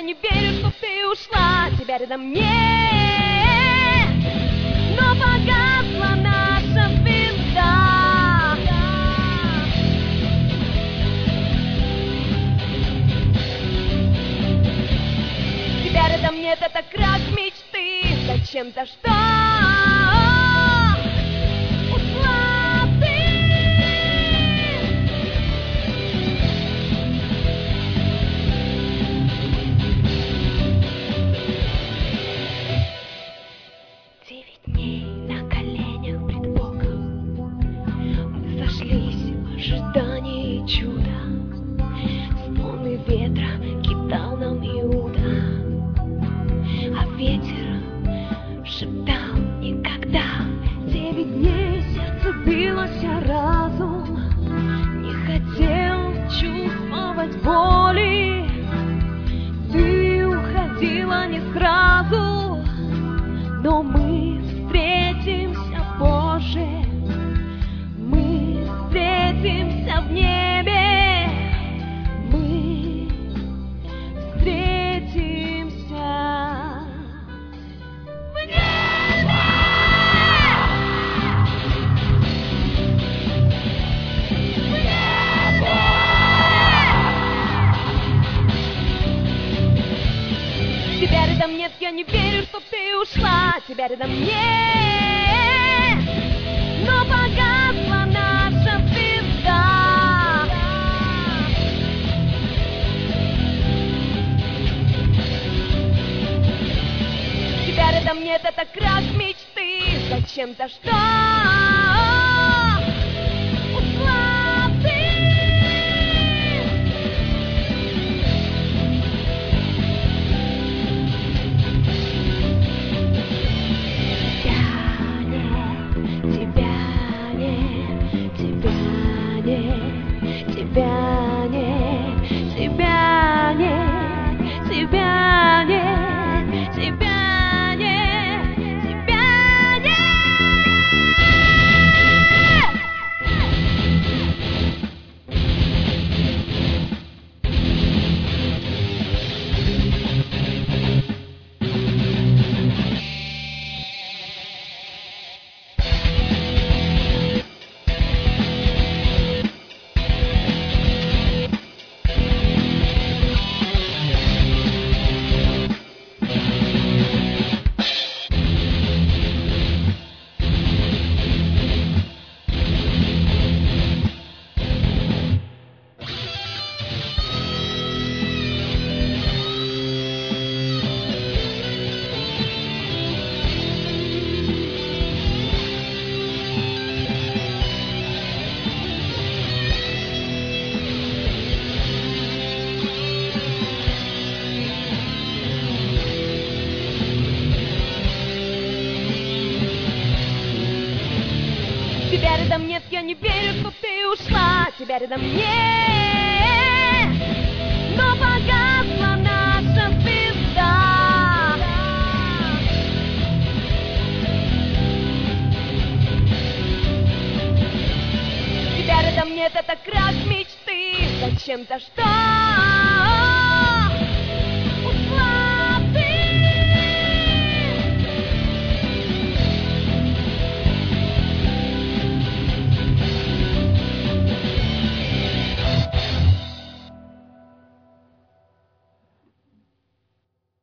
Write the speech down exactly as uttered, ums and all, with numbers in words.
не верю, что ты ушла, тебя рядом нет. Но погасла наша звезда. Тебя рядом нет, это крах мечты. Зачем-то что? Ушла ты. Девять дней на коленях пред Богом мы сошлись в ожидании чуда. Стоны ветра кидал нам Иуда, а ветер шептал никогда. Девять дней сердце билось, а разум не хотел чувствовать боли. Ты уходила не сразу, но мы встретимся позже. Мы встретимся в небе. Мы встретимся в небе. В небе. Тебя рядом нет, я не верю, что ты ушла. Тебя рядом нет, но погасла наша звезда. Тебя рядом нет, это крах мечты. Зачем-то что? Ушла ты. Тебя нет, тебя нет, тебя нет, тебя нет, тебя нет. Тебя рядом нет, я не верю, что ты ушла. Тебя рядом нет, но погасла наша звезда. Тебя рядом нет, это крах мечты. Зачем-то что?